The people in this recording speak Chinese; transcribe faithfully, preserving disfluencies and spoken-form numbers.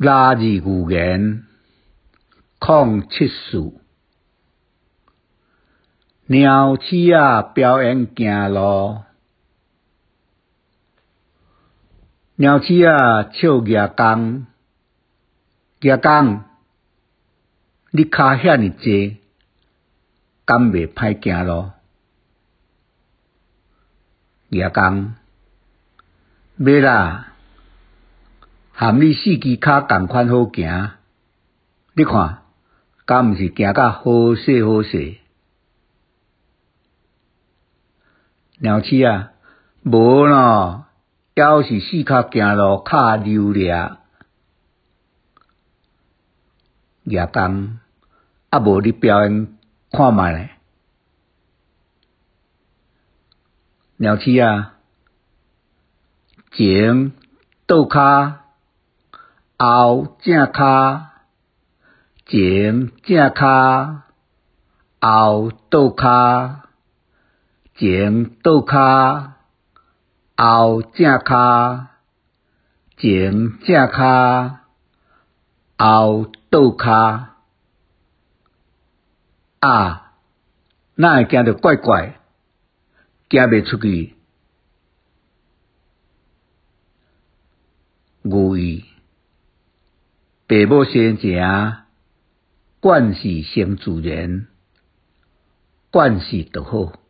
拉字语言零七四，鸟鼠仔表演行路，鸟鼠仔笑举公，举公，你骹遐尼济，敢袂歹行路？举公，袂啦，含你四支骹同款好行，你看，敢毋是行甲好势好势？鸟鼠仔，无咯，还是四骹行路较溜俩。举公，啊无你表演看觅咧。鸟鼠仔，前倒骹，后正骹，前正骹，后倒骹，前倒骹，后正骹，前正骹，后倒骹。啊，哪会行得怪怪，行袂出去？寓意：爸母生前，惯势生自然，惯势就好。